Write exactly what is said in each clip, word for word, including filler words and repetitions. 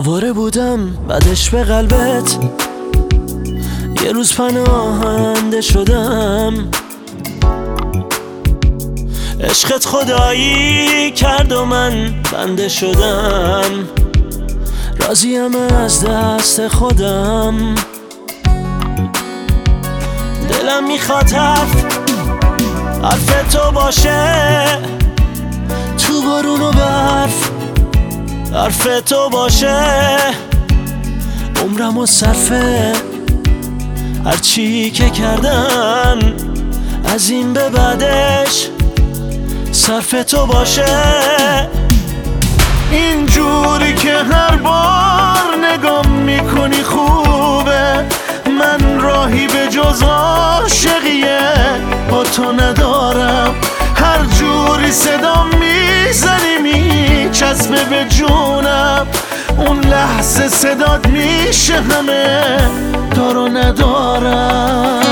آواره بودم بعدش به قلبت، یه روز پناهنده شدم. عشقت خدایی کرد و من بنده شدم. راضیم از دست خودم، دلم میخواد حرف حرف تو باشه، تو بارون و برف حرف تو باشه. عمرم و صرفه هرچی که کردم، از این به بعدش صرف تو باشه. اینجوری که هر بار نگام میکنی خوبه، من راهی به جز عاشقیه با تو ندارم. هر جوری صدا میزنی میچسبه به جونم، اون لحظه صدات میشه همه دارو ندارم.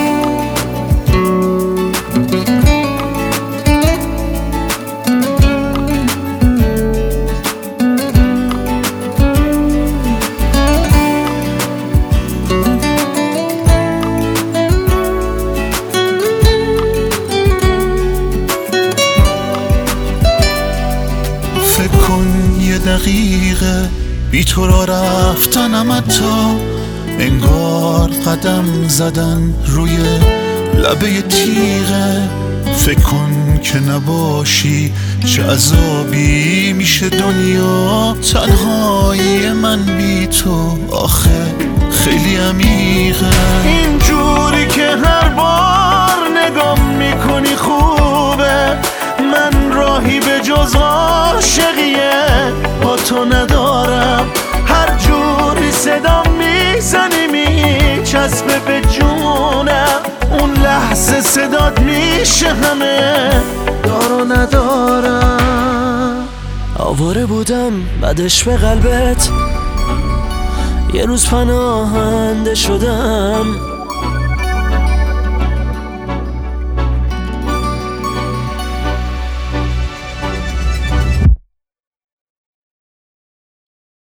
فکر کن یه دقیقه بی تو را رفتنم، حتی انگار قدم زدن روی لبه تیغه. فکر کن که نباشی چه عذابی میشه دنیا، تنهایی من بی تو آخه خیلی عمیقه. اینجوری که هر بار نگام میکنی خوبه، من راهی به جز عاشقیه با تو ندارم. هر جوری صدا میزنی میچسبه به جونم، اون لحظه صدات میشه همه دارو ندارم. آواره بودم بعدش به قلبت، یه روز پناهنده شدم.